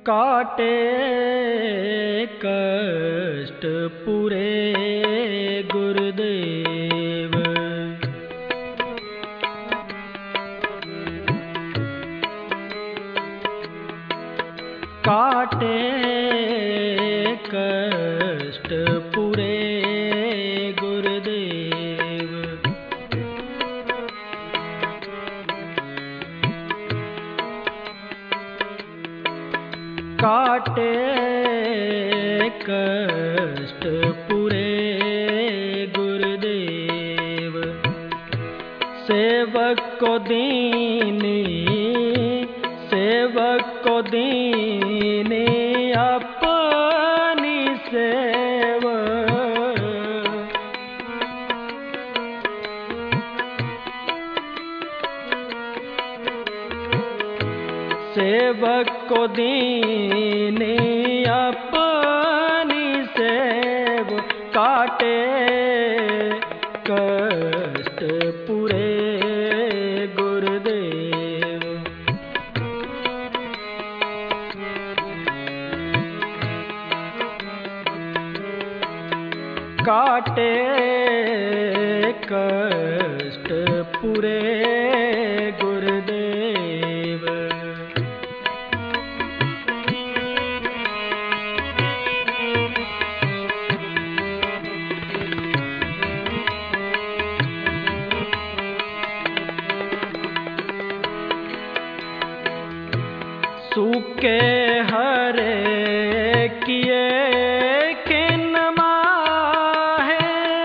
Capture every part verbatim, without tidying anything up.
काटे कष्ट पूरे गुरुदेव। काटे कष्ट पूरे गुरुदेव। काटे कष्ट पूरे गुरुदेव। सेवक को दीनी सेवक को दीनी अपनी सेव। सेवक को दीनी अपनी सेव। काटे कष्ट पूरे गुरुदेव। काटे कष्ट पूरे गुरुदेव। सूखे हरे किए किन माहे।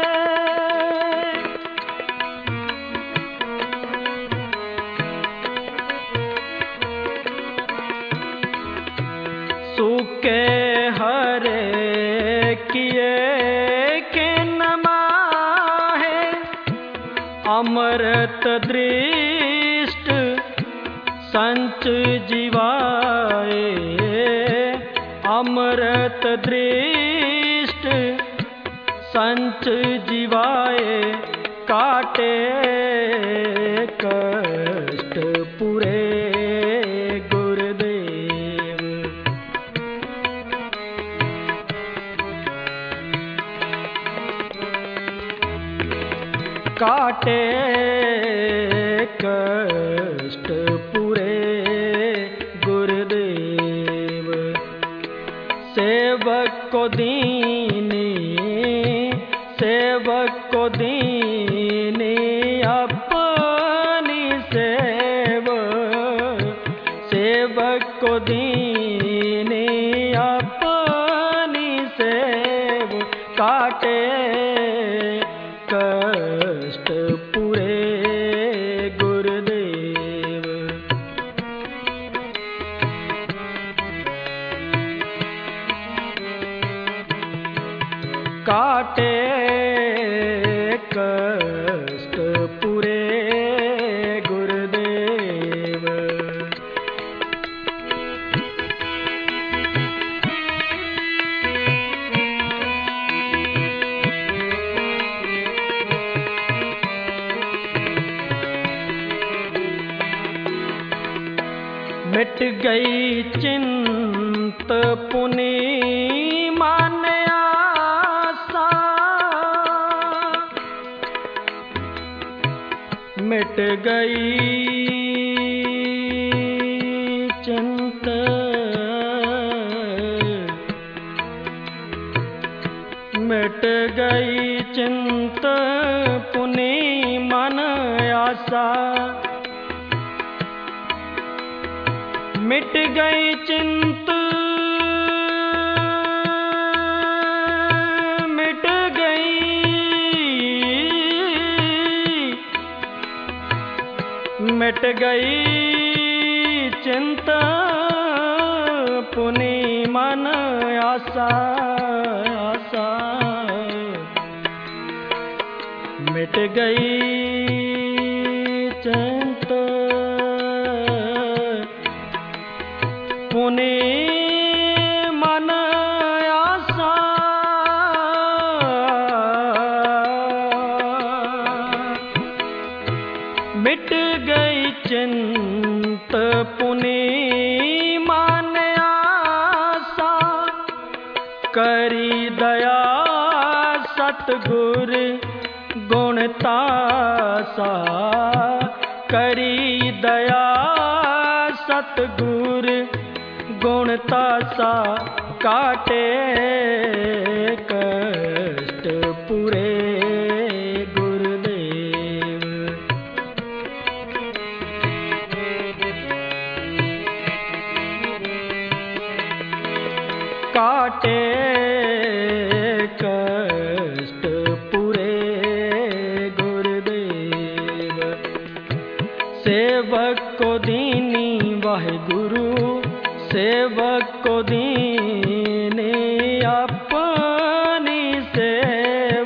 सूखे हरे किए किन माहे। अमृत दृष्ट संच जीवाए। अमृत दृष्ट संच जीवाए। काटे कष्ट पूरे गुरुदेव। काटे कष्ट पूरे गुरुदेव। सेवक को दीनी सेवक को दीनी अपनी सेव। सेवक को दीनी अपनी सेव। काटे कष्ट पूरे गुरुदेव। काटे कष्ट पूरे गुरुदेव। मिट गई चिंत पुनी मन आसा। मिट गई चिंत मिट गई चिंत पुनी मन आसा। मिट गई चिंत मिट गई मिट गई चिंत पुनी मन आसा। आसा मिट गई चिंत पुनी मन आसा। मिट गई चिंत पुनी मन आसा। आसा, करी दया सतगुर गुण तासा, काटे कष्ट पूरे गुरुदेव। काटे कष्ट पूरे गुरुदेव। सेवक को दीनी वाहिगुरु, सेवक को दीनी अपनी सेव,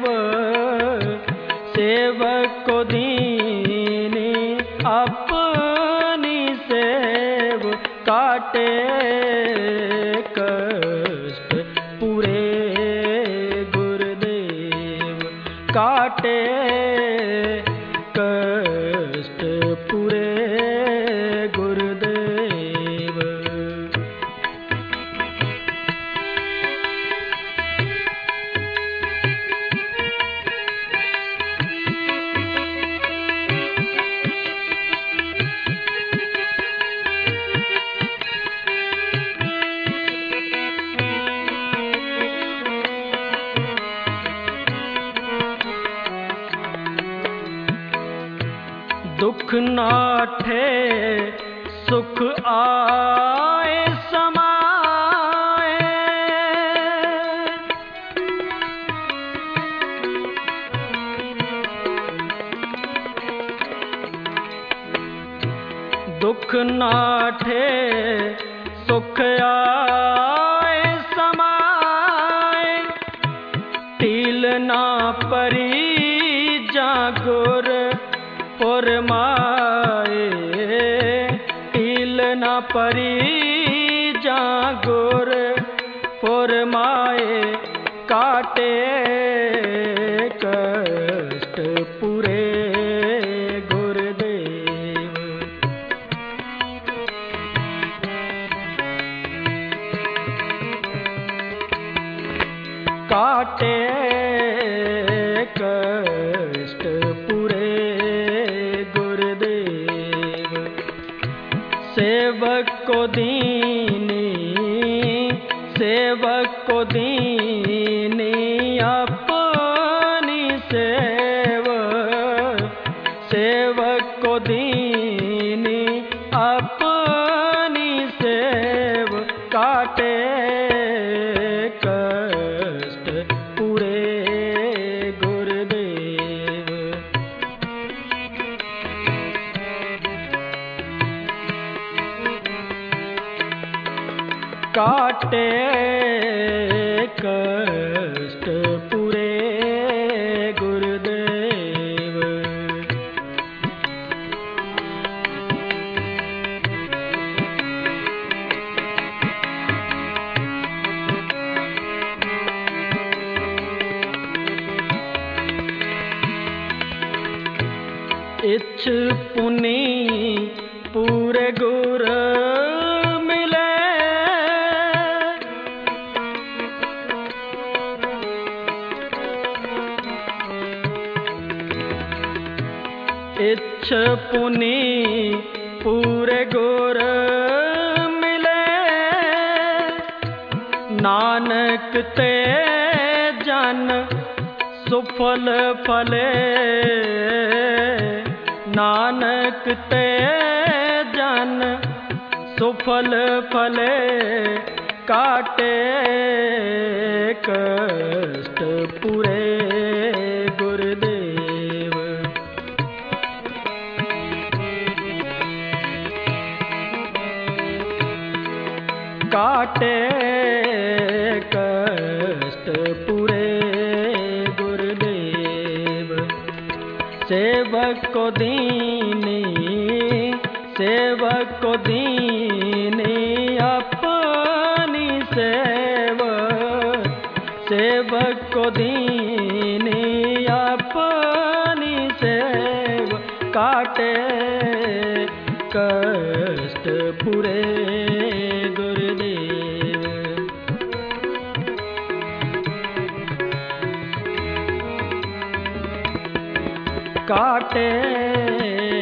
सेवक को दीनी अपनी सेव, काटे कष्ट पूरे गुरुदेव, काटे कष्ट पूरे गुरुदेव। दुख नाठे सुख आए समाए, दुख नाठे सुख आए समाए, टील ना परी जागुर फरमाए, टील न परी जागुर फरमाए, काटे कष्ट पूरे गुरुदेव। काटे कष्ट पूरे सेवक को दीनी, सेवक को दीनी अपनी सेव, सेवक को दीनी अपनी सेव, काटे कष्ट पूरे गुरुदेव। काटे कष्ट पूरे गुरुदेव। इच्छ पुनि पूरे गुर मिले, इच्छ पुनि पूरे गुर मिले, नानक ते जन सुफल फले, नानक ते जन सुफल फले, काटे कष्ट पूरे गुरुदेव। काटे कष्ट पूरे गुरुदेव। सेवक को दीनी, सेवक को दीनी अपनी सेव, सेवक को दीनी अपनी सेव, काटे कष्ट पूरे गुरुदेव। काटे